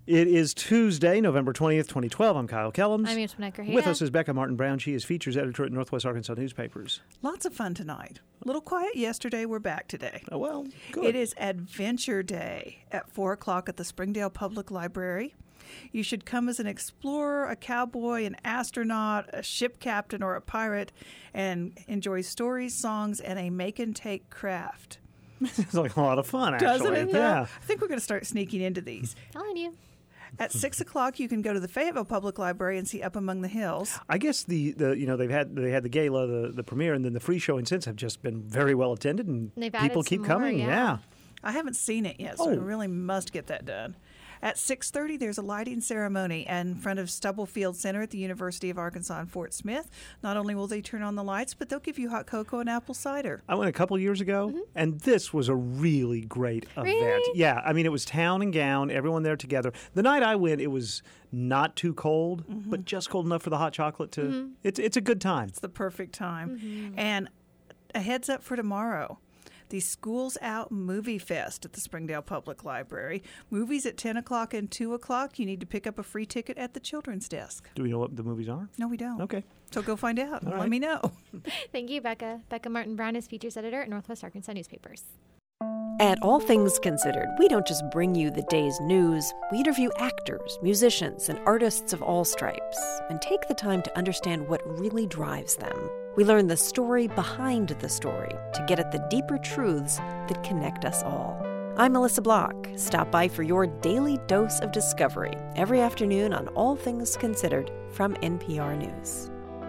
It is Tuesday, November 20th, 2012. I'm Kyle Kellums. I'm Antoinette Grajeda. With us is Becca Martin Brown. She is features editor at Northwest Arkansas Newspapers. Lots of fun tonight. A little quiet yesterday. We're back today. Oh, well, good. It is Adventure Day at 4 o'clock at the Springdale Public Library. You should come as an explorer, a cowboy, an astronaut, a ship captain, or a pirate, and enjoy stories, songs, and a make-and-take craft. It's like a lot of fun, actually. Doesn't it? Yeah. I think we're going to start sneaking into these. Telling you. At 6 o'clock, you can go to the Fayetteville Public Library and see Up Among the Hills. I guess they had the gala, the premiere, and then the free show and since have just been very well attended, and people keep more, coming. Yeah. I haven't seen it yet, so I really must get that done. At 6:30, there's a lighting ceremony in front of Stubblefield Center at the University of Arkansas in Fort Smith. Not only will they turn on the lights, but they'll give you hot cocoa and apple cider. I went a couple years ago, and this was a really great event. Really? Yeah, I mean, it was town and gown, everyone there together. The night I went, it was not too cold, but just cold enough for the hot chocolate to. It's a good time. It's the perfect time. And a heads up for tomorrow. The Schools Out Movie Fest at the Springdale Public Library. Movies at 10 o'clock and 2 o'clock. You need to pick up a free ticket at the children's desk. Do we know what the movies are? No, we don't. Okay. So go find out and All let right. me know. Thank you, Becca. Becca Martin Brown is features editor at Northwest Arkansas Newspapers. At All Things Considered, we don't just bring you the day's news. We interview actors, musicians, and artists of all stripes and take the time to understand what really drives them. We learn the story behind the story to get at the deeper truths that connect us all. I'm Melissa Block. Stop by for your daily dose of discovery every afternoon on All Things Considered from NPR News.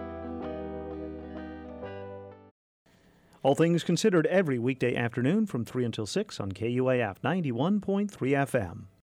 All Things Considered every weekday afternoon from 3 until 6 on KUAF 91.3 FM.